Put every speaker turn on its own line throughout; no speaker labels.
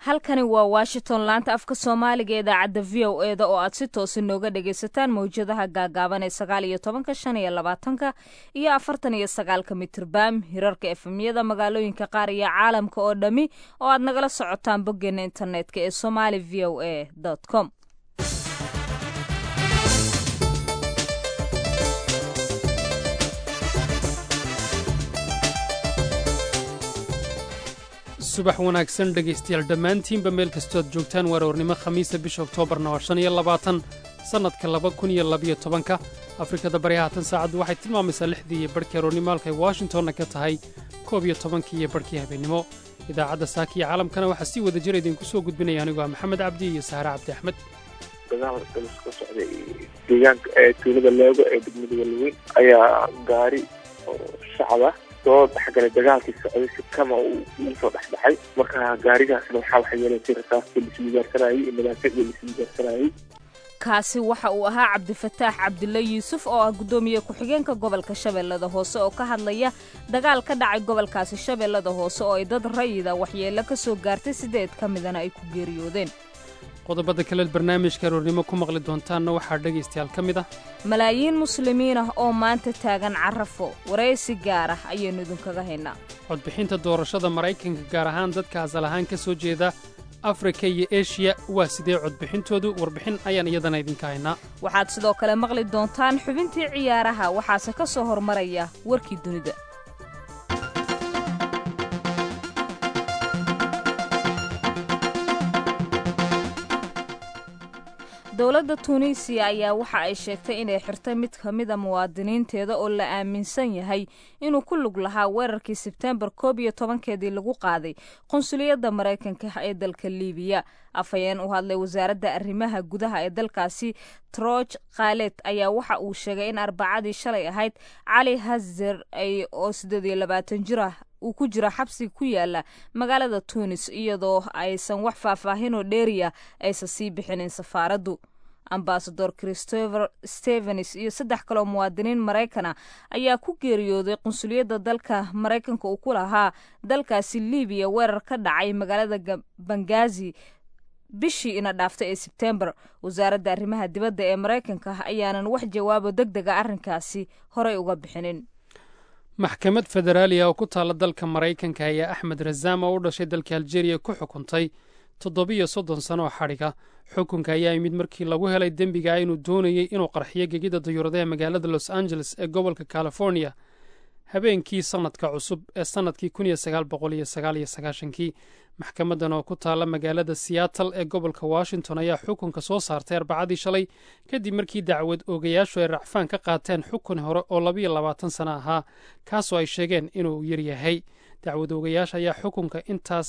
halkani waa Washington laanta afka Soomaaliga ee idaacadda VOA oo aad si toos ah nooga dhagaysataan mowjadaha gaagaaban ee 19:25 iyo 49 mitirbaam hirarka FM-yada magaalooyinka qaar iyo caalamka oo dhami oo aad nagala socotaan boggeena internetka ee somalivoa.com.
subax wanaagsan dhegaystayaal dhammaantiinba meel kastood joogtaan waroornimo khamiisa bisha oktoobarna waa 25 sannadka 2012 afrikada bari haatan saacaddu waxay tilmaamaysaa 6dii iyo barhkii aroornimo halkay washingtonna ka tahay 11 iyo barhkii habeennimo idaacadda saaka iyo caalamkana waxaa sii wada jira idinku soo gudbinaya anigoo maxamed cabdi iyo sahre cabdi axmed
dagaal culus ka socday deegaanka tuulada leego ee degmada Galweyn ayaa gaari oo shacab soo dhaxgalay dagaalkii socday si kama uu soo dhaxdhaxay marka gaarigaasna waxa yeelatay rasaastii la isweydaarsanayay iyo madaafacda la isweydaarsanayay
kaasi waxa uu ahaa Cabdifataax Cabdulla Yuusuf oo ah gudoomiye ku-xigeenka gobolka Shabeellada Hoose oo ka hadlaya dagaal ka dhacay gobolkaasi Shabeellada Hoose oo ay dad rayida waxyeello ka soo gaartay 8 ka midana ay ku geeriyoodeen.
qodobada kale barnaamijka aroornimo ku maqli doontaanna waxaa dhegaystayaal ka mid ah
malaayiin muslimiin ah oo maanta taagan Carafo wareysi gaar ah ayaynu idinkaga haynaa
codbixinta doorashada Maraykanka gaar ahaan dadka asal ahaan ka soo jeeda Afrika iyo Asia waa sidee codbixintoodu warbixin ayaan iyadana idinka haynaa
waxaad sidoo kale maqli doontaan xubintii ciyaaraha waxaase ka soo hormaraya warkii dunida dowladda Tunisia ayaa waxa ay sheegtay inay xirtay mid ka mid ah muwaadiniinteeda oo la aaminsan yahay inuu ku lug lahaa weerarkii September 11keedii lagu qaaday qunsuliyadda Mareykanka ee dalka Liibiya afayeen u hadlay wasaaradda arrimaha gudaha ee dalkaasi Troj Khaled ayaa waxa uu sheegay in Arbacadii shalay ahayd Cali Hazzer ay oo 28 jir ah uu ku jira xabsi ku yaala magaalada Tunis iyadoo aysan wax faahfaahin oo dheeriya aysan sii bixinin safaaraddu Ambassador Christopher Stevens iyo 3 kale oo muwaadiniin Mareykan ayaa ku geeriyooday qunsuliyadda dalka Mareykanka uu ku lahaa dalkaasi Liibiya weerar ka dhacay magaalada Benghazi bishii ina dhaaftay ee September wasaaradda arrimaha dibadda ee Mareykanka ayaanan wax jawaabo degdeg ah arrinkaasi horey uga bixinin
maxkamad federaaliya oo ku taala dalka Mareykanka ayaa Axmed Razaam oo u dhashay dalka Algeria ku xukuntay 37 sano oo xadhiga xukunka ayaa yimid markii lagu helay dembiga inuu doonayay inuu qarxiyo gegida dayuuradaha magaalada Los Angeles ee gobolka California habeenkii sanadka cusub ee sanadkii 1999 maxkamadan oo ku taala magaalada Seattle ee gobolka Washington ayaa xukunka soo saartay Arbacadii shalay kadib markii dacwad oogayaashu ay racfaan ka qaateen xukun hore oo 22 sano ahaa kaasoo ay sheegeen inuu yar yahay dacwad oogayaasha ayaa xukunka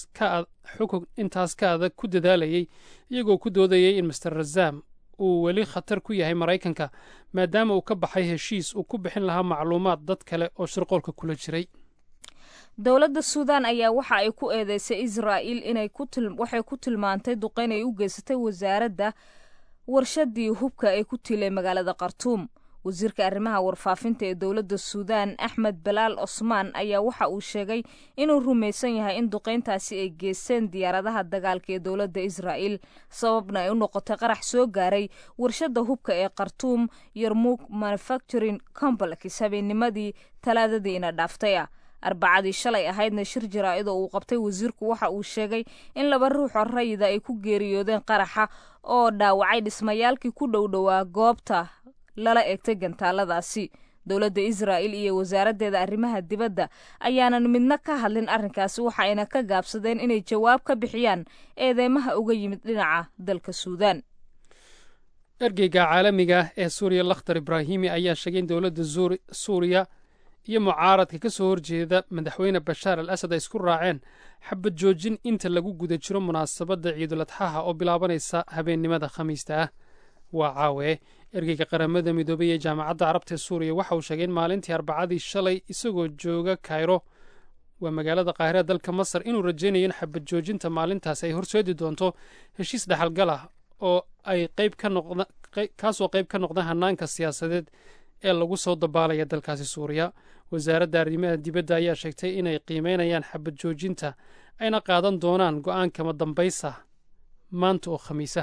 intaas ka adag ku dadaalayay iyagoo ku doodayay in Mr. Razaam uu weli khatar ku yahay Mareykanka maadaama uu ka baxay heshiis uu ku bixin lahaa macluumaad dad kale oo shirqoolka kula jiray
dowladda Suudaan ayaa waxa ay ku eedeysay Israa'iil inay waxay ku tilmaantay duqeyn ay u geysatay wasaaradda warshadii hubka ee ku tilay magaalada Khartoum wasiirka arrimaha warfaafinta ee dowladda Suudaan Ahmed Bilal Osman ayaa waxa uu sheegay inuu rumaysan yahay in duqeyntaasi ay geysteen diyaaradaha dagaalka ee dowladda Israa'iil sababna ay u noqotay qarax soo gaaray warshadda hubka ee Khartoum Yarmouk Manufacturing Complex habeennimadii Talaadadii ina dhaaftay Arbacadii shalay ahaydna shir jaraa'id oo uu qabtay wasiirku waxa uu sheegay in 2 ruux oo rayida ay ku geeriyoodeen qaraxa oo dhaawacay dhismayaalkii ku dhowdhowaa goobta lala eegtay gantaaladaasi dowladda Israa'iil iyo wasaaraddeeda arrimaha dibadda ayaanan midna ka hadlin arrinkaasi waxa ayna ka gaabsadeen inay jawaab ka bixiyaan eedeymaha uga yimid dhinaca dalka Suudaan
ergeyga caalamiga ee Suuriya Lakhtar Ibrahimi ayaa sheegay in dowladda Suuriya iyo mucaaradka ka soo horjeeda madaxweyne Bashar al-Assad ay isku raaceen xabad joojin inta lagu guda jiro munaasabadda Ciidul Adxaaha oo bilaabanaysa habeennimada Khamiista ah waa caawe ergeyga qaramada midoobay ee jaamacadda Carabta ee Suuriya waxa uu sheegay in maalintii Arbacadii shalay isagoo jooga Cairo waa magaalada Qaahira dalka Masar inuu rajaynayo in xabad joojinta maalintaas ay horseedi doonto heshiis dhaxalgal ah oo ay qayb ka noqda hanaanka siyaasadeed ee lagu soo dabaalaya dalkaasi suuriya. wasaaradda arrimaha dibadda ayaa sheegtay inay qiimaynayaan xabad joojinta ayna qaadan doonaan go'aan kama dambaysa maanta oo khamiisa.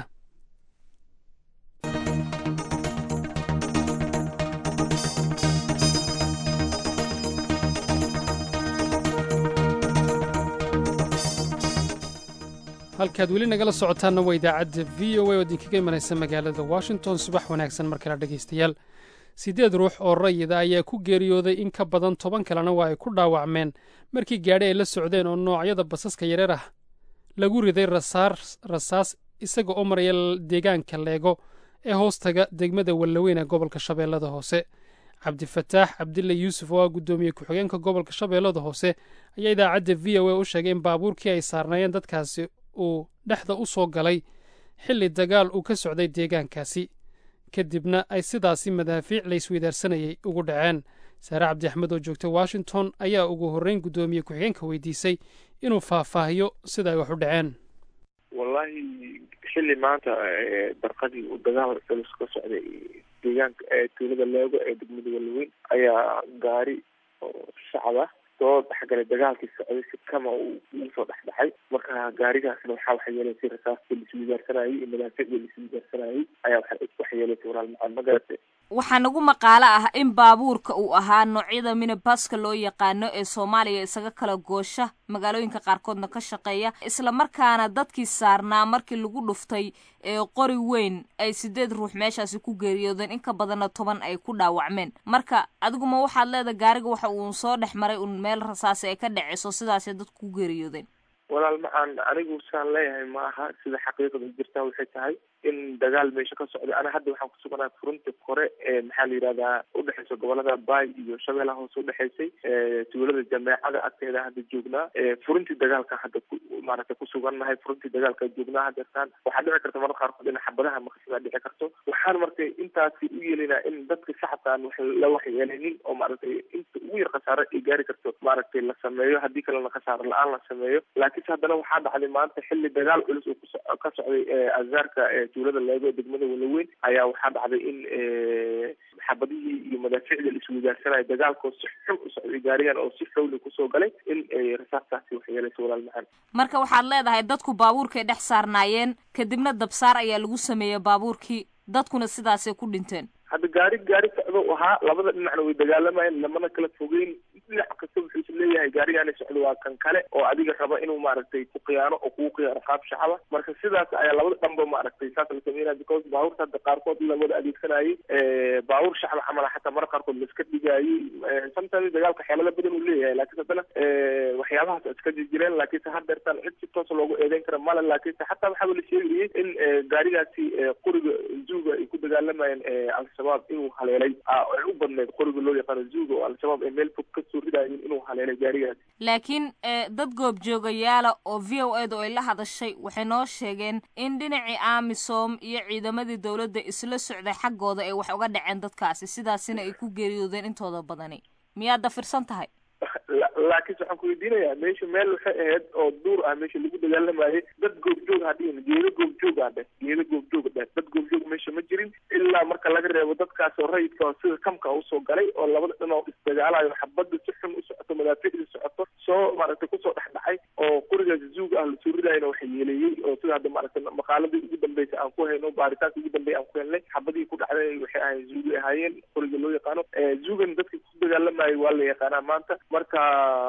halkaad weli nagala socotaanna waa idaacadda v o a oo idinkaga imanaysa magaalada washington. subax wanaagsan mar kale dhegaystayaal. 8 ruux oo rayida ayaa ku geeriyooday in ka badan 10 kalena waa ay ku dhaawacmeen markii gaadhi ay la socdeen oo noocyada basaska yareer ah lagu riday rasaas isaga oo maraya deegaanka leego ee hoostaga degmada wallaweyn ee gobolka shabeellada hoose. cabdifataax cabdille yuusuf oo ah guddoomiye ku-xigeenka gobolka shabeellada hoose ayaa idaacadda v o a u sheegay in baabuurkii ay saarnaayeen dadkaasi uu dhexda u soo galay xilli dagaal uu ka socday deegaankaasi, kadibna ay sidaasi madaafiic laysweydaarsanayay ugu dhaceen. saare cabdi axmed oo joogta washington ayaa ugu horreyn guddoomiye ku-xigeenka weydiisay inuu faahfaahiyo sida ay wax u dhaceen.
wallahi xilli maanta barqadii uu dagaal culus ka socday deegaanka tuulada leego ee degmada wallaweyn ayaa gaari oo shacab ah soo dhexgalay dagaalkii socday si kama uu soo dhexdhexay. marka gaarigaasna waxaa yeelaysay rasaastii laisweydaarsanayay iyo madaafiicdii laisweydaarsanayay ayaa wax yeelaysay walaal macaan ma garatay.
waxaa nagu maqaalo ah in baabuurka uu ahaa noocyada minibaska loo yaqaano ee soomaaliya isaga kala goosha magaalooyinka qaarkoodna ka shaqeeya, isla markaana dadkii saarnaa markii lagu dhuftay ee qori weyn ay 8 ruux meeshaasi ku geeriyoodeen, in ka badanna 10 ay ku dhaawacmeen. marka adiguma waxaad leedahay gaariga waxa uu soo dhex maray un meel rasaasi ay ka dhaceyso sidaasay dadku ku geeriyoodeen.
walaal macaan anigu saan leeyahay maaha, sida xaqiiqada jirtaa waxay tahay in dagaal meesha ka socday. ana hadda waxaan kusuganaa furunta kore ee maxaa la yidhahdaa udhexeysa gobolada baay iyo shabeellaha hoose udhexeysay tuulada jameecada agteeda hadda joognaa. furuntii dagaalka hadda maaragtay kusugannahay, furuntii dagaalka joognaa hadeertaan. waxaa dhici karta mararka qaarkood in xabadaha maqasida dhici karto. waxaan markay intaasi u yeelinaa in dadka shacabka aan la waxyeelinin oo maaragtay inta ugu yar khasaare ay gaari karto maaragtay la sameeyo, haddii kalena khasaaro la-aan la sameeyo. laakiinse haddana waxaa dhacday maanta xilli dagaal culus oo ka socday azaarka tuulada leego ee degmada wallaweyn ayaa waxaa dhacday in xabadihii iyo madaafiicda la isweydaarsanaya dagaalkoo si xog u socday gaarigan oo si xowli kusoo galay in rasaastaasi wax yeelaysa walaal macaan.
marka waxaad leedahay dadku baabuurkay dhex saarnaayeen kadibna dabsaar ayaa lagu sameeyey baabuurkii, dadkuna sidaasay ku dhinteen.
hadda gaari socdo ahaa, labada dhinacna way dagaalamayeen, lamana kala fogeyn. dhinac kasta wuxuu is leeyahay gaarigaani socdo waa kan kale oo adiga raba inuu maaragtay ku khiyaano oo kugu khiyaano qaab shacaba. marka sidaas ayaa labada dhanba maaragtay saas la sameynaya, because baabuurta hadda qaarkood la wada adeegsanayay baabuur shacab camala xataa mararka qaarkood la iska dhigayay. sometimes dagaalka xeelado badan uu leeyahay, laakiinse haddana waxyaabahaas iska jirjireen. laakiinse haddeertaan cid si toos loogu eedeyn kara male. laakiinse xataa waxaa la sheegayay in gaarigaasi qoriga zuuga ay ku dagaalamayeen al-shabaab inuu haleelay ay u badneyd qoriga loo yaqaano zuuga oo al-shabaab ay meel fog kasoo ridaayeen inuu haleelay gaarigaasi.
laakiin dad goobjoogayaala oo v o a da ay la hadashay waxay noo sheegeen in dhinacii amisom iyo ciidamadii dowladda isla socday xaggooda ay wax uga dhaceen dadkaasi, sidaasina ay ku geeriyoodeen intooda badani. miyaad dafirsan tahay?
laakiinse waxaan ku weydiinayaa meesha meel waxay ahayd oo duur ah meesha lagu dagaalamayay. dad goobjoog hadhihin geedo goobjoog ah dheh, geedo goobjoog dheh, dad goobjoog meesha ma jirin ilaa marka laga reebo dadkaas oo rayidka oo sida kamka usoo galay oo labada dhan oo isdagaalayo xabadda si xun u socoto, madaafiicda socoto soo maaragtay kusoo dhexdhacay oo qorigaas zuug ah lasoo ridayna waxa yeeleeyey oo sida hadda maaragtay maqaaladii ugu dambeysay aan ku hayno, baaritaanka ugu dambeeyay aan ku helnay, xabadii ku dhacday waxay ahayn zuugay ahaayeen qoriga loo yaqaano. zuugan dadkii ku dagaalamayay waa la yaqaanaa maanta, marka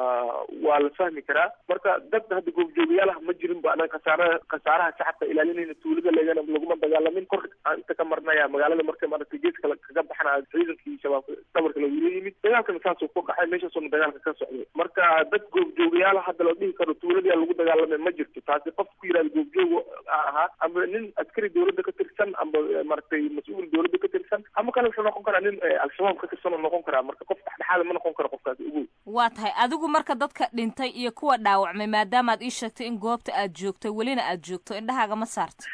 waa la fahmi karaa. marka dad hadda goobjoogayaalaha ma jirin ba anaga khasaaraha shacabka ilaalinayna tuulada leegana laguma dagaalamin. kor inta ka marnaya magaalada markay maaragtay geeska kaga baxnaa ciidankii shabaab dhabarka lagula yimid, dagaalkana saasuu ku dhacay, meeshaasuna dagaalka ka socday. marka dad goobjoogayaala hadda la dhihi karo tuulada lagu dagaalamay ma jirto. taasi qof ku yihahda goobjoog ahaa ama nin askari dowladda ka tirsan ama maaragtay mas-uul dowladda ka tirsan ama kale wuxuu noqon karaa nin al-shabaab ka tirsan oo noqon karaa. marka qof dhexdhexaada ma noqon karo qofkaasi ugu.
waa tahay adigu marka dadka dhintay iyo kuwa dhaawacmay maadaamaad ii sheegtay in goobta aad joogtay welina aad joogto indhahaaga ma saarta?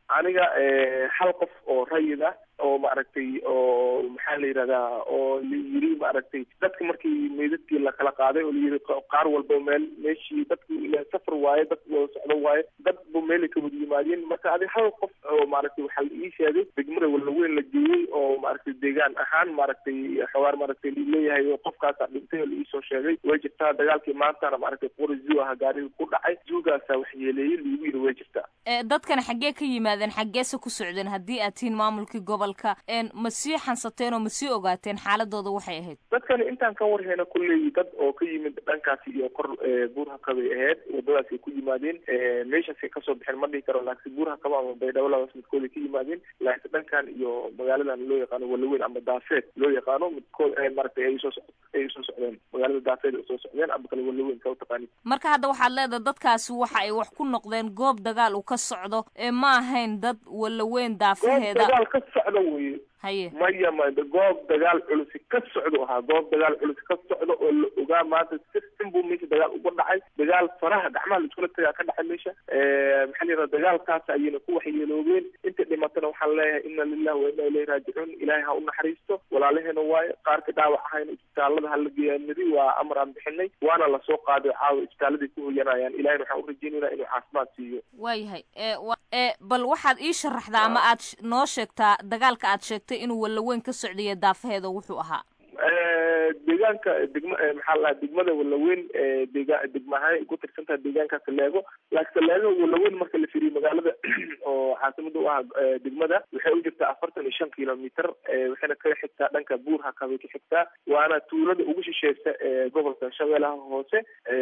aniga hal qof oo rayid ah oo maaragtay oo maxaa la yidhahdaa oo layiri maaragtay dadka markii meydadkii la kala qaaday oo layiri qaar walba meeshii dadku safar waaye dad wada socdo waaye dad bu meelay ka wada yimaadeen marka adi hal qof oo maaragtay waxaa la ii sheegay degmada Wallaweyn la geeyey oo maaragtay deegaan ahaan maaragtay xawaar maaragtay leeyahay oo qofkaas dhintay oo la ii soo sheegay way jirtaa dagaalkii maantana maaragtay qorizuu ah gaariga ku dhacay juugaas wax yeeleeyay liigu yiri way jirtaa
dadkan xaggee ka yimaadeen xaggeesa ku socdeen haddii aad tihiin maamulkii gobolka ma sii xansateen oo ma sii ogaateen xaaladooda waxay ahayd
dadkani intaan ka warhayna kulley dad oo ka yimid dhankaasi iyo kor buurhaka bay ahayd wadadaas ay ku yimaadeen meeshaasay kasoo bixeen ma dhihi karo laakiin buurhakaba ama baydhabo labadaas midkooday ka yimaadeen laakiin dhankan iyo magaaladan loo yaqaano Wallaweyn ama Daafeed loo yaqaano midkood maaragtay ay soo socdeen magaalada Daafeed ay soo socdeen ama kale Wallaweyn ka taqaani marka
hadda waxaad leedahay dadkaasi waxa ay wax ku noqdeen goob dagaal uu ka socdo ma ahayn dad Wallaweyn Daafeeda
dagaal ka socdo weeye maya goob dagaal culus ka socdo ahaa goob dagaal culus ka socdo oo la ogaa maanta system buu meesha dagaal uga dhacay dagaal faraha gacmaha la iskula tagaa ka dhacay meesha maxaa la yidhahdaa dagaalkaas ayayna ku waxyeeloobeen inta dhimatana waxaan leeyahay inna lillahi wa inna ilayhi raajicuun ilaahay ha u naxariisto walaalaheena waaye qaarka dhaawac ahayna isbitaalada hala geeyanadi waa amar aan bixinay waana lasoo qaaday caawa isbitaaladay ku hoyanayaan ilahayna waxaan u rajaynaynaa inuu caafimaad siiyo
waayahay bal waxaad ii sharaxdaa ama aad noo sheegtaa dagaalka aad sheegtay inuu Wallaweyn ka socday Daafeeda wuxuu ahaa
deegaanka maxaa la degmada Wallaweyn degmaha ku tirsantaa deegaankaas leego laakiin leego Wallaweyn marka la fiiriyo magaalada oo caasimada u ah degmada waxay u jirtaa 45 kilomitir waxayna ka xigtaa dhanka buurhaka bay ka xigtaa waana tuulada ugu shisheeysa gobolka Shabeellaha Hoose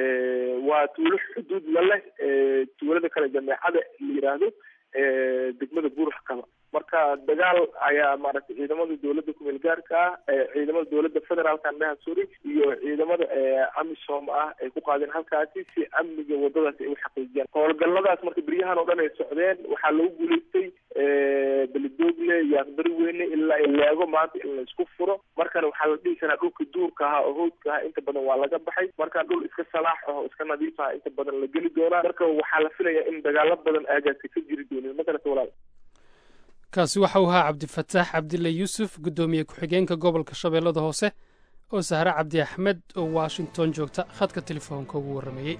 waa tuulo xuduud la leh tuulada kale jameecada la yiraahdo degmada buurhaka marka dagaal ayaa maaragtay ciidamada dawladda ku meel gaarka ah ciidamada dawladda federaalka andhaha suri iyo ciidamada amisom ah ay ku qaadeen halkaasi si amniga wadadaas ay u xaqiijiyaan howlgalladaas marka beryahan oo dhan ay socdeen waxaa lagu guulaystay beledoogle yaaqbari weyne ilaa leego maanta in la isku furo markana waxaa la dhihi karaa dhulka duurka ahaa oo howdka ahaa inta badan waa laga baxay marka dhul iska salaax oo iska nadiif ah inta badan la geli doonaa marka waxaa la filayaa in dagaalo badan aagaasi ka jiri doonin makarata walaal
kaasi waxa uu ahaa cabdifataax cabdille yuusuf guddoomiye ku-xigeenka gobolka shabeellada hoose oo sahre cabdi axmed oo washington joogta khadka telefoonka ugu warramayey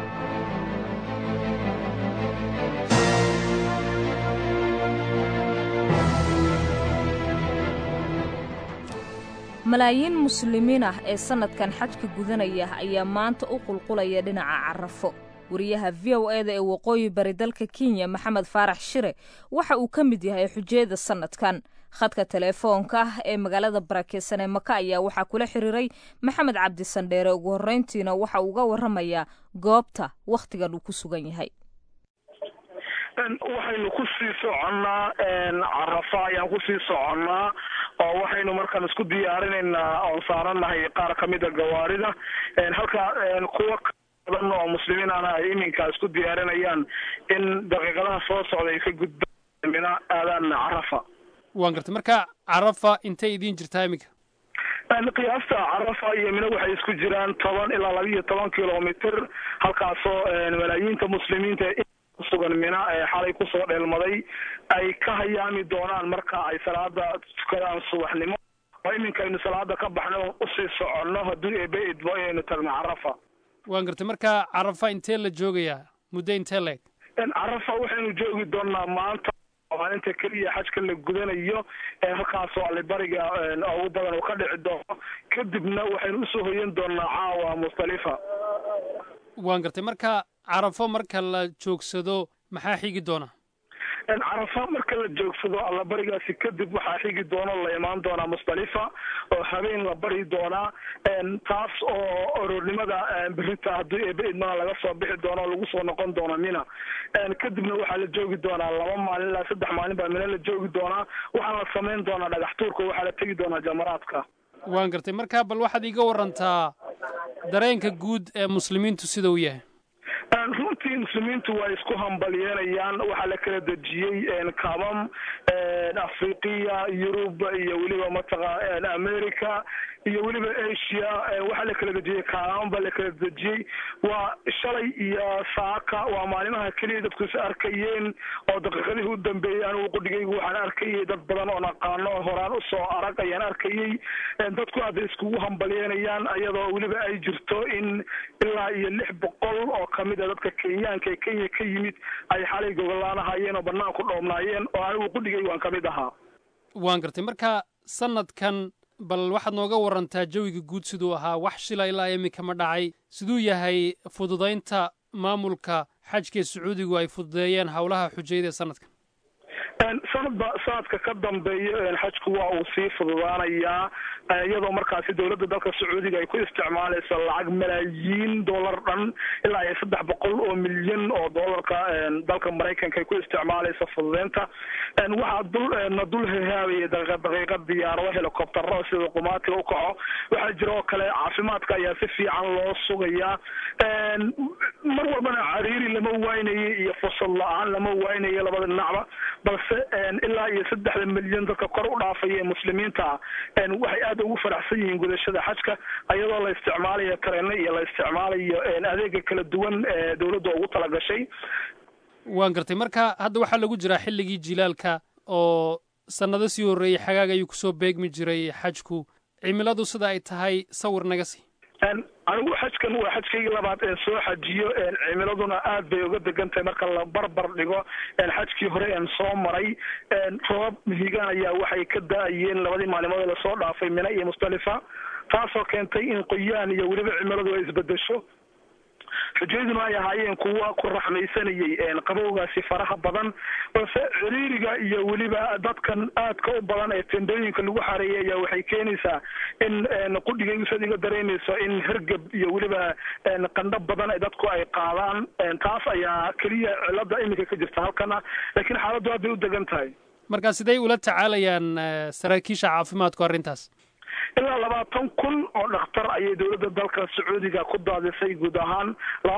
malaayiin muslimiin ah ee sannadkan xajka gudanaya ayaa maanta u qulqulaya dhinaca Carafo wariyaha VOA ee waqooyi bari dalka Kenya Maxamed Faarax Shire waxa uu ka mid yahay xujayada sanadkan khadka telefoonka ee magaalada Barakeysan ee Maka ayaa waxa kula xiriiray Maxamed Cabdi Sandheere ugu horeyntiina waxa uu uga warramayaa goobta waqtigan uu ku sugan yahay
waxaynu ku sii soconnaa Carafa ayaan ku sii soconnaa oo waxaynu markaan isku diyaarinaynaa oo saaranahay qaar ka mid ah gawaarida halka kuwa badan oo muslimiin ay iminka isku diyaarinayaan in daqiiqadaha soo socda ay ka gudbaan mina aadaan Carafa
waan gartay marka Carafa intay idin jirtaa iminka
qiyaasta Carafa iyo mina waxay isku jiraan 10 ilaa 12 kilomitir halkaasoo malaayiinta muslimiinta sugan mina xalay ku soo dheelmaday ay ka hayaami doonaan marka ay salaada tukadaan subaxnimo oo iminka aynu salaada ka baxno u sii soconno haddii ay beedbo aynu tagno Carafa
waan gartay marka Carafa intee la joogayaa muddo intee leeg
Carafa waxaynu joogi doonaa maanta maalinta kaliya xajka la gudanayo halkaasoo allibariga ugu badan oo ka dhici doono kadibna waxaynu usoo hoyan doonaa caawa Musdalifa
waan gartay marka Carafa marka la joogsado maxaa xigi doona
Carafa marka la joogsado allibarigaasi kadib waxaa xigi doona la imaan doona Musdalifa oo habeen la bari doona taas oo aroornimada birita haddii beedma laga soo bixi doono lagu soo noqon doona mina kadibna waxaa la joogi doonaa 2 maalin ilaa 3 maalin baa mina la joogi doonaa waxaa la samayn doonaa dhagax tuurka waxaa la tegi doonaa jamaraadka
waan gartay marka bal waxaad iga warantaa dareenka guud ee muslimiintu sida uu yahay
runtii muslimiintu waa isku hambalyeelayaan waxaa la kala dejiyey kaamam afriqiya yurub iyo weliba mataqaa america iyo weliba asia waxaa la kala dejiyey kaalaan baa la kala dejiyey waa shalay iyo saaka waa maalimaha keliya dadku is arkayeen oo daqiiqadihii u dambeeyey anigu qudhigaygu waxaan arkayay dad badan oo naqaano horaan usoo arag ayaan arkayay dadku aada iskugu hambalyeynayaan iyadoo weliba ay jirto in ilaa iyo 600 oo kamid a dadka kenyaanka ee kenya ka yimid ay xalay gogolaanahayeen oo banaan ku dhoomnaayeen oo anigu qudhigaygu aan kamid ahaa.
waan gartay marka sanadkan bal waxaad nooga warantaa jawiga guud siduu ahaa wax shila ilaa iminka ma dhacay siduu yahay fududaynta maamulka xajka sacuudigu ay fududeeyeen howlaha xujayada sanadkan.
sanadka ka dambeeya xajku waa uu sii fududaanayaa iyadoo markaasi dowladda dalka sacuudiga ay ku isticmaalayso lacag malaayiin dollar dhan ilaa iyo 300 oo milyan oo dollarka dalka Mareykanka ay ku isticmaalayso fududeynta waxaa dul hehaabaya daqiiqad diyaarado helicoptero sida qumaatiga u kaco waxaa jira oo kale caafimaadka ayaa si fiican loo sugayaa mar walbana cariiri lama waaynayo iyo fursad la-aan lama waaynayo labada dhinacba balse ilaa iyo 3 milyan dadka kor u dhaafaya muslimiinta waxay aad ugu faraxsan yihiin gudashada xajka iyadoo la isticmaalayo tareeno iyo la isticmaalayo adeega kala duwan ee dawladda ugu talagashay.
waan gartay marka hadda waxaa lagu jiraa xilligii jilaalka oo sanado sii horreeyey xagaag ayuu kusoo beegmi jiray xajku cimiladu sida ay tahay sawir naga sii.
anigu xajkan waa xajkaygii labaad ee soo xajiyo cimiladuna aad bay uga degan tahay marka la barbar dhigo xajkii hore aan soo maray roob mihigaan ayaa waxay ka da-ayeen labadii maalimood ee lasoo dhaafay Mina iyo Musdalifa taasoo keentay in qoyaan iyo weliba cimiladu ay isbedesho xujayaduna ay ahaayeen kuwa ku raxmaysanayay qabowgaasi faraha badan balse ciriiriga iyo weliba dadkan aadka u badan ee tendooyinka lagu xareeyay ayaa waxay keenaysaa in qudhigaygu sadiga dareemayso in hergab iyo weliba qandho badan ay dadku ay qaadaan taas ayaa keliya cilada iminka ka jirta halkana laakiin xaaladdu aad bay u degan tahay.
marka siday ula tacaalayaan saraakiisha caafimaadku arrintaas?
ilaa 20,000 oo dhakhtar ayay dowladda dalka sacuudiga ku daadisay guud ahaan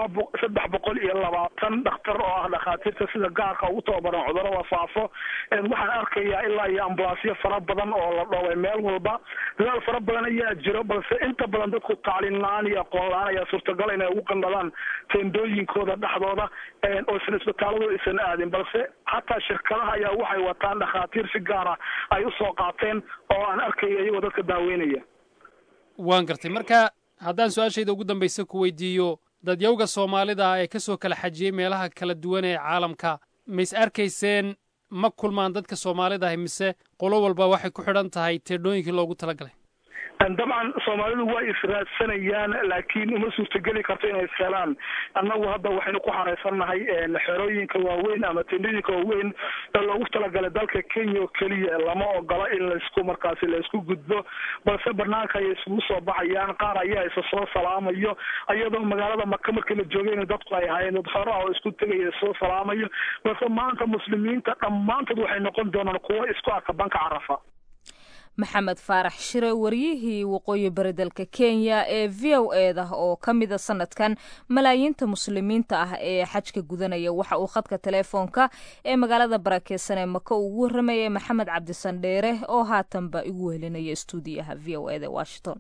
320 dhakhtar oo ah dhakhaatiirta sida gaarka ugu tababaran cudurrada faafo waxaan arkayaa ilaa iyo ambulaasyo fara badan oo la dhoobay meel walba dadaal fara badan ayaa jiro balse inta badan dadku tacliin la-aan iyo aqoon la-aan ayaa suurtagal inay ugu qandhadaan teendooyinkooda dhexdooda oo isan isbitaaladu isan aadin balse hataa shirkadaha ayaa waxay wataan dhakhaatiir si gaara ay usoo qaateen oo aan arkaya iyagoo dadka daaweynaya.
waan gartay marka haddaan su-aashayda ugu dambaysa ku weydiiyo dadyawga soomaalida ee ka soo kala xajiyey meelaha kala duwan ee caalamka ma is arkayseen ma kulmaan dadka soomaalida ahi mise qolo walba waxay ku xidhan tahay teedhooyinkii loogu talagalay?
dabcan soomaalidu waa israadsanayaan laakiin uma suurtageli karto inay ishelaan annagu hadda waxaynu ku xareysannahay xerooyinka waaweyn ama tendooyinka waaweyn ee loogu talagalay dalka Kenya oo keliya lama ogola in laisku markaasi laisku gudbo balse banaanka ay isugu soo baxayaan qaar ayaa isa soo salaamayo iyadoo magaalada Maka markii la joogayna dadku ay hayeen dad hore oo isku tegaya soo salaamayo balse maanta muslimiinta dhammaantood waxay noqon doonaan kuwo isku arka banka Carafa.
maxamed faarax shire wariyihii waqooyi bari dalka Kenya ee VOA-da oo ka mid ah sanadkan malaayiinta muslimiinta ah ee xajka gudanaya waxa uu khadka telefoonka ee magaalada barakeysan ee Maka ugu waramayay Maxamed Cabdi Sandheere oo haatanba igu wehelinaya stuudiyaha VOA-da Washington.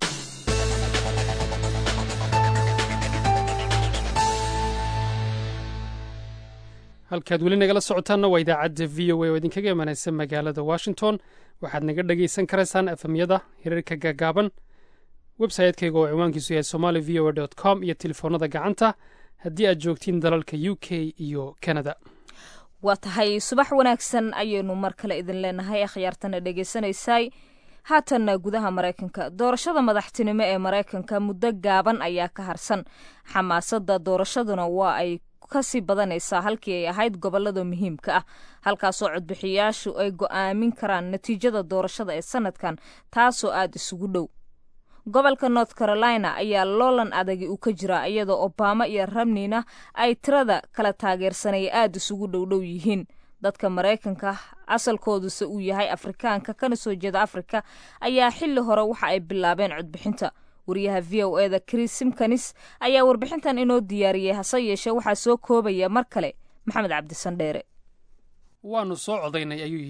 halkaad weli nagala socotaanna waa idaacadda VOA oo idinkaga imanaysa magaalada Washington. waxaad naga dhagaysan karaysaan efemyada hirarka gaagaaban websaytekayga oo ciwaankiisu yahay somalivoa.com iyo telefoonada gacanta haddii aad joogtiin dalalka UK iyo Canada.
waa tahay subax wanaagsan ayaynu mar kale idin leenahay akhyaartana dhegaysanaysay haatanna gudaha Mareykanka doorashada madaxtinimo ee Mareykanka muddo gaaban ayaa ka harsan xamaasadda doorashaduna waa ay kasii badanaysaa halkii ay ahayd gobolada muhiimka ah halkaasoo codbixiyaashu ay go'aamin karaan natiijada doorashada ee sanadkan taasoo aad isugu dhow. gobolka North Carolina ayaa loolan adagi uu ka jira iyadoo Obama iyo Romneyna ay tirada kala taageersanay aad isugu dhowdhow yihiin. dadka Mareykanka asalkooduse uu yahay Afrikaanka kana soo jeeda Afrika ayaa xilli hore waxa ay bilaabeen codbixinta. wariyaha VOA-da Chris Simkanis ayaa warbixintan inoo diyaariyay hase yeeshee waxaa soo koobaya mar kale Maxamed Cabdi Sandheere.
waanu soo codaynay ayuu yidhi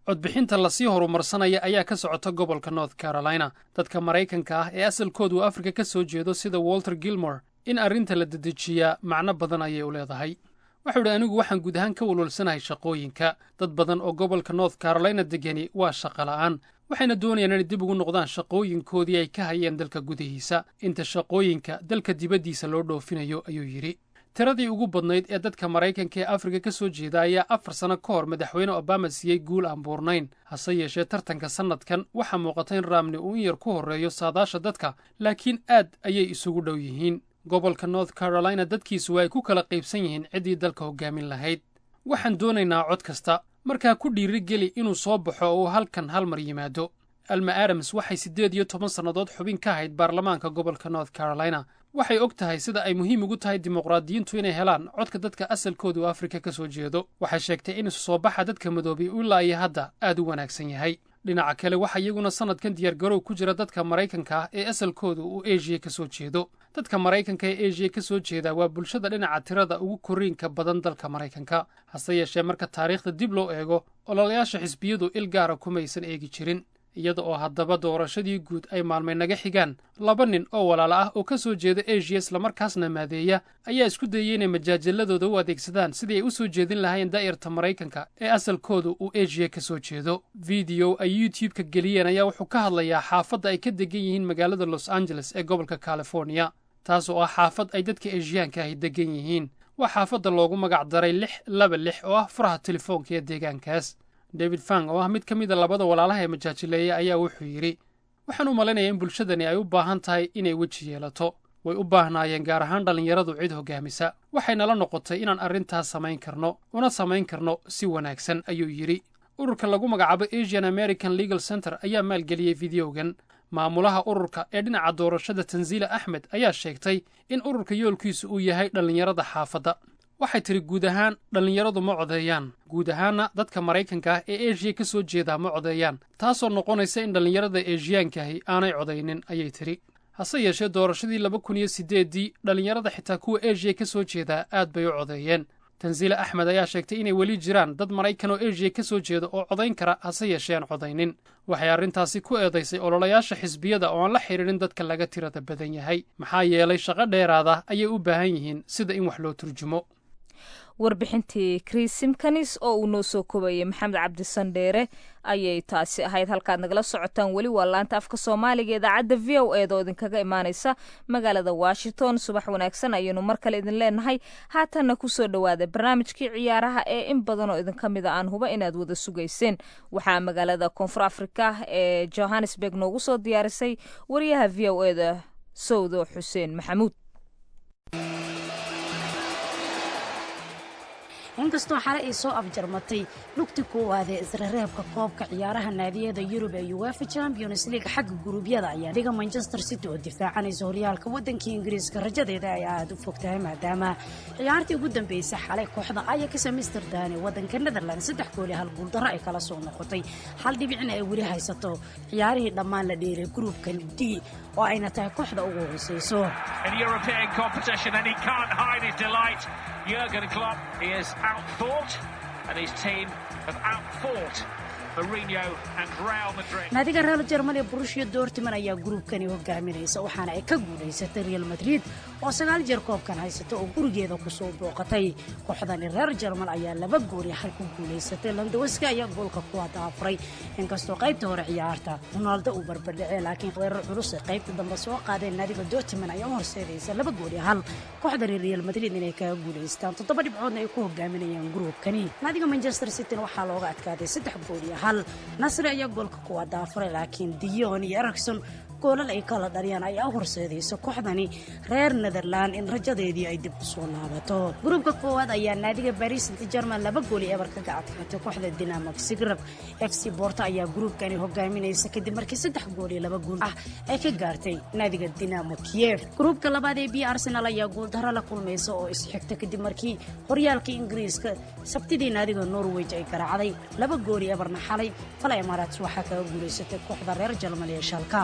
codbixinta lasii horumarsanaya ayaa ka socota gobolka North Carolina. Dadka Maraykanka ah ee asalkoodu Afrika ka soo jeedo sida Walter Gilmore in arrinta la dedejiyaa macno badan ayay u leedahay. wuxuu yidhi anigu waxaan guud ahaan ka walwalsanahay shaqooyinka. Dad badan oo gobolka North Carolina degani waa shaqo la'aan, waxayna doonayaan inay dib ugu noqdaan shaqooyinkoodii ay ka hayeen dalka gudihiisa inta shaqooyinka dalka dibaddiisa loo dhoofinayo, ayuu yidhi. tiradii ugu badnayd ee dadka Maraykanka ee Afrika ka soo jeeda ayaa 4 sano ka hor madaxweyne Obama siiyey guul aan buurnayn. hase yeeshee tartanka sanadkan waxaa muuqata in Romney uu yar ku horeeyo saadaasha dadka, laakiin aad ayay isugu dhow yihiin. gobolka North Carolina dadkiisu way ku kala qaybsan yihiin ciddii dalka hogaamin lahayd. waxaan doonaynaa cod kasta, markaa ku dhiirigeli inuu soo baxo oo halkan hal mar yimaado. Alma Adams waxay 18 sannadood xubin ka ahayd baarlamaanka gobolka North Carolina. waxay og tahay sida ay muhiim ugu tahay dimuqraadiyiintu inay helaan codka dadka asalkoodu Afrika ka soo jeedo. waxay sheegtay in soo baxa dadka madoobay ilaa iyo hadda aad u wanaagsan yahay. dhinaca kale waxa iyaguna sanadkan diyaargarow ku jira dadka Maraykanka ah ee asalkoodu uu Asia ka soo jeedo. dadka Maraykanka ee Asia ka soo jeeda waa bulshada dhinaca tirada ugu koriinka badan dalka Maraykanka. hase yeeshee marka taariikhda dib loo eego, ololayaasha xisbiyadu il gaara kumaysan eegi jirin. iyada oo haddaba doorashadii guud ay maalmay naga xigaan, 2 nin oo walaala ah oo ka soo jeeda Asia isla markaasna maadeeya ayaa isku dayay inay majaajiladooda u adeegsadaan sidii ay u soo jeedin lahayn daa'irta Maraykanka ee asalkoodu uu Asia ka soo jeedo. video ay YouTube-ka geliyeen ayaa wuxuu ka hadlayaa xaafadda ay ka degan yihiin magaalada Los Angeles ee gobolka California, taas oo ah xaafad ay dadka Asiaanka ahi degan yihiin. waa xaafadda loogu magac daray 626 oo ah furaha telefoonka ee deegaankaas. David Fang oo ah mid ka mid ah labada walaalaha ee majaajileeya ayaa wuxuu yidhi, waxaan u malaynayaa in bulshadani ay u baahan tahay inay weji yeelato. way u baahnaayeen gaar ahaan dhallinyaradu cid hoggaamisa. waxayna la noqotay inaan arrintaas samayn karno, una samayn karno si wanaagsan, ayuu yidhi. ururka lagu magacaabo Asian American Legal Center ayaa maalgeliyey fideogan. maamulaha ururka ee dhinaca doorashada Tanzila Ahmed ayaa sheegtay in ururka yoolkiisu uu yahay dhallinyarada xaafadda. waxay tiri guud ahaan dhallinyaradu ma codeeyaan, guud ahaanna dadka Maraykanka ah ee Asia ka soo jeeda ma codeeyaan, taasoo noqonaysa in dhallinyarada Asiaankahi aanay codaynin, ayay tiri. hase yeeshee doorashadii 2008 dhallinyarada xitaa kuwa Asia ka soo jeeda aad bay u codeeyeen. Tanzila Ahmed ayaa sheegtay inay weli jiraan dad Maraykan oo Asia ka soo jeeda oo codayn kara hase yeeshee aan codaynin. waxay arrintaasi ku eedaysay ololayaasha xisbiyada oo aan la xiriirin dadka laga tirada badan yahay, maxaa yeelay shaqo dheeraada ayay u baahan yihiin sida in wax loo turjumo.
warbixintii Chris Simkanis oo uu noo soo kobayay Maxamed Cabdi Sandheere ayay taasi ahayd. halkaad nagala socotaan weli waa laanta afka Soomaaliga idaacadda VOA oo idinkaga imaanaysa magaalada Washington. subax wanaagsan ayaynu mar kale idin leenahay. haatanna ku soo dhawaada barnaamijkii ciyaaraha ee in badan oo idin ka mid aan huba inaad wada sugayseen. waxaa magaalada Koonfur Afrika ee Johannesburg noogu soo diyaarisay wariyaha VOA Sawdo Xuseen Maxamuud.
inkastoo xalay ay soo afjarmatay lugti koowaad ee isreebka koobka ciyaaraha naadiyada Yurub ee UEFA Champions League xagga gurubyada ayaa dhiga Manchester City oo difaacanaysa horyaalka wadanka Ingiriiska rajadeeda ay aad u fogtahay maadaama ciyaartii ugu dambeysay xalay kooxda Ajax Amsterdam ee wadanka Netherlands 3 gool iyo 1 guuldaro ay kala soo noqotay. hal dhibicna ay weli haysato ciyaarihii dhammaan la dheelay groupkan D oo ayna tahay kooxda ugu hooseyso
in European competition, and he can't hide his delight. Jurgen Klopp, he is outfought, and his team have outfought Mourinho and Real Madrid.
naadiga Real Germany Borussia Dortmund ayaa groupkani hogaaminaysa, waxaana ay ka guuleysatay Real Madrid oo 9 jeer koobkan haysato oo gurigeeda ku soo booqatay. kooxdani Real Germany ayaa 2 gool iyo 1 ku guuleysatay. Lewandowski ayaa goolka ku wadaafuray inkastoo qaybta hore ciyaarta Ronaldo uu barbardhacay, laakiin weerar culus qaybta dambe soo qaadeen naadiga Dortmund ayaa horseedaysa 2 gool iyo 1 kooxda Real Madrid inay ka guuleystaan 7 dhibcoodna ay ku hogaaminayaan groupkani. naadiga Manchester City waxaa looga adkaaday 3 gool iyo 1. Nasri ayaa goolka ku wadaafuray, laakiin Dion iyo Erikson goolal ay kala dhaliyaan ayaa horseedaysa kooxdani reer Netherlands in rajadeedii ay dib u soo laabato. gruupka koowaad ayaa naadiga Paris Saint-Germain 2 gool iyo eber kaga adkaatay kooxda Dinamo Zagreb. FC Porto ayaa gruupkani hogaaminaysa kadib markii 3 gool iyo 2 gool ah ay ka gaartay naadiga Dinamo Kiev. gruupka labaad ee Arsenal ayaa gool daro la kulmaysa oo isxigta kadib markii horyaalka Ingiriiska sabtidii naadiga Norwich ay garaacday 2 gool iyo eberna xalay. Fala Emirates waxaa kaga guuleysatay kooxda reer Germany ee Schalke. ciyaaryahan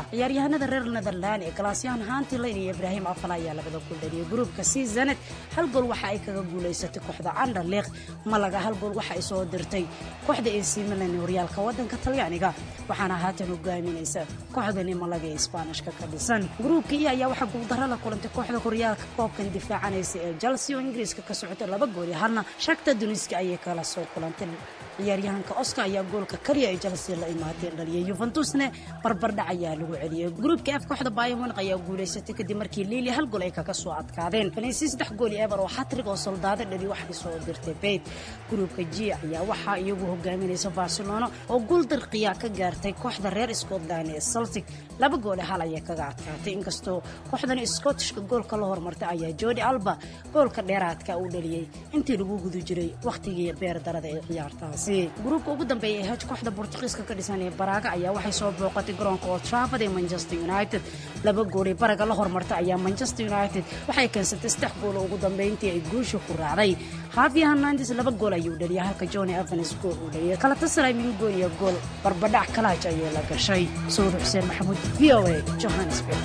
ciyaaryahanada reer Netherland ee Klaasiyaan Haantilayn iyo Ibrahim Afal ayaa labada gool dhaliyay gruupka C Zenit hal gool waxa ay kaga guuleysatay kooxda Anderlecht Malaga hal gool waxa ay soo dirtay kooxda AC Milan ee horyaalka wadanka Talyaaniga waxaana haatan hogaaminaysa kooxdani Malaga ee Isbaanishka ka dhisan gruupkii ayaa waxa guuldaro la kulantay kooxda horyaalka koobkan difaacanaysa ee Chelsea oo Ingiriiska ka socotay laba gool halna Shakhtar Donetsk ayay kala soo kulantay ciyaaryahanka Oscar ayaa goolka kaliya ee Chelsea la imaatay dhaliyay Juventusna barbardhac ayaa lagu celiyay gruupka F kooxda Bayern Munich ayaa guuleysatay kadib markii Lille hal gool ay kaga soo adkaadeen Valencia 3 gool eber oo hat-trick oo soldaado dhali wax ay soo dirtay Bayt gruupka G ayaa waxa iyagu hogaaminaysa Barcelona oo gool dirqiya ka gaartay kooxda reer Scotland ee Celtic laba gool hal ayay kaga adkaatay inkastoo kooxdan Scottishka goolka la hormartay ayaa Jordi Alba goolka dheeraadka uu dhaliyay intii lagu gudu jiray waqtigii beer darada ee ciyaartaasi gruupka ugu dambeeyay ee kooxda Portugiiska ka dhisan ee Braga ayaa waxay soo booqatay garoonka Old Trafford ee Manchester United laba gool ee Braga la hormartay ayaa Manchester United waxay keensatay 3 gool ugu dambeyntii ay guusha ku raacday Javi Hernandez laba gool ayuu dhaliyay halka Johnny Evans gool uu dhaliyay kala tasray min gool iyo gool barbadhac kala ayay la gashay Saud Xuseen Maxamuud VOA Johannesburg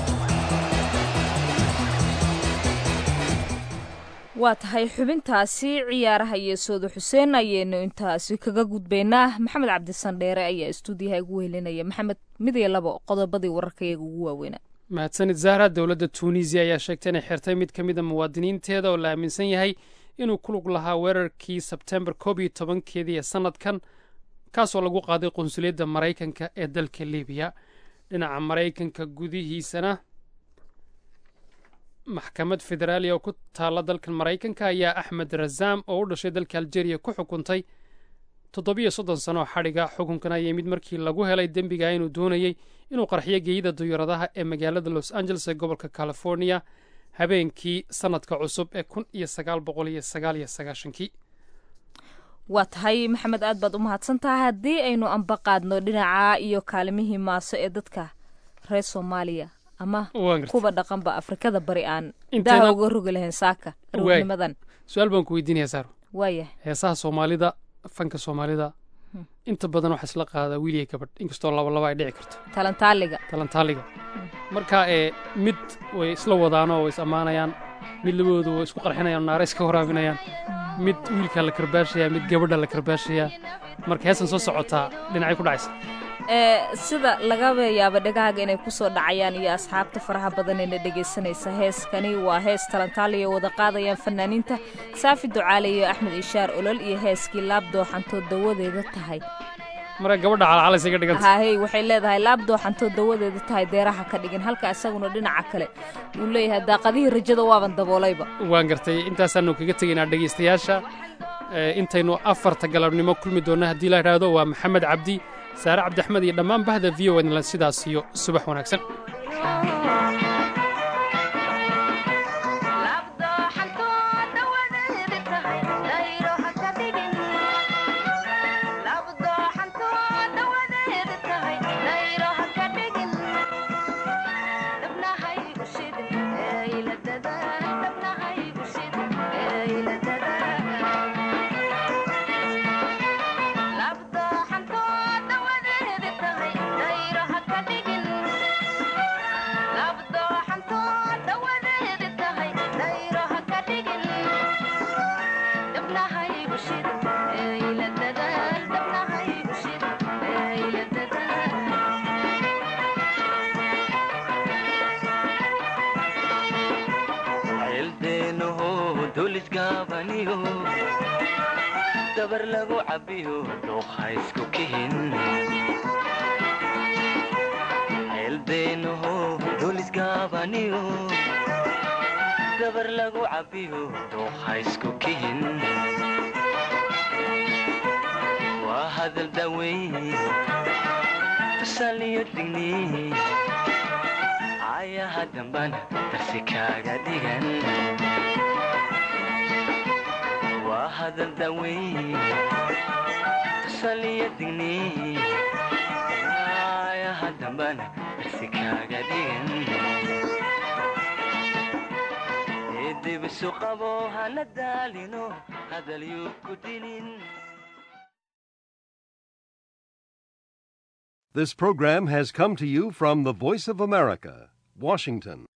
waa tahay xubintaasi ciyaaraha iyo Saud Xuseen ayaynu intaasi kaga gudbaynaa Maxamed Cabdi Sandheere ayaa istuudiyaha ugu weelinaya Maxamed mid iyo labo qodobadii wararkayaga ugu waaweynaa
mahadsanid Zahra dawladda Tunisia ayaa sheegtay inay xirtay mid ka mid ah muwaadiniinteeda oo la aaminsan yahay inuu ku lug lahaa weerarkii Sebtembar 11 ee sanadkan kaasoo lagu qaaday qunsuliyadda Mareykanka ee dalka Liibiya dhinaca Mareykanka gudihiisana maxkamad federaaliya oo ku taala dalka Mareykanka ayaa Ahmed Razam oo u dhashay dalka Algeria ku xukuntay 37 sano xadhiga xukunkan ayaa mid markii lagu helay dembiga inuu doonayay inuu qarxiyo geeyida duyuradaha ee magaalada Los Angeles ee gobolka California habeenkii sanadka cusub ee 1999
waa tahay Maxamed aad baad u mahadsantahay haddii aynu anba qaadno dhinaca iyo kaalimihii maaso ee dadka reer Soomaaliya ama kuba dhaqanba Afrikada bari aan daa uga rogi lahayn saaka rugnimadan
su'aal baan ku weydiinayaa Saaro
waaya
heesaha Soomaalida fanka Soomaalida inta badan waxa isla qaada wiil iyo gabadh inkastoo laba ay dhici karto talantaaliga marka mid way isla wadaano oo is amaanayaan mid labadoodu way isku qarxinayaan naare iska waraabinayaan mid wiilka la karbaashaya mid gabadha la karbaashaya marka heesan soo socotaa dhinacay ku dhacaysa
sida laga yaabo dhagaaga inay ku soo dhacayaan iyo asxaabta faraha badan ee dhageysanaysa heeskani waa hees talantaaliga wada qaadayaan fanaaniinta Saafi Ducaale iyo Axmed Ishaar Olol iyo heeskii laab dooxantood dawadeeda tahay
marka gabadha calaalaysa ka dhiganta
waxay leedahay laab dooxantood dawadeeda tahay deeraha ka dhigin halka asaguna dhinaca kale uu leeyahay daaqadii rajada waaban daboolayba
waan gartay intaasaanu kaga tegaynaa dhageystayaasha intaynu afarta galabnimo kulmi doona haddii la yiraahdo waa Maxamed Cabdi Saare Cabdi Axmed iyo dhammaan bahda VOA la sidaas iyo subax wanaagsan
dabar lagu cabiyo dooqa isku kihin ceeldeenoho dulisgaabaniyo dabar lagu cabiyo dooqa isku kihin waa hadal daweyn tusaliyo digni ayaha dambana darsi kaaga dhigan هذا الدوي تصلي يدني يا هدمنا برسكا قدين يدي بالسوق ابوها ندالينو هذا اليوم كدين
This program has come to you from the Voice of America, Washington.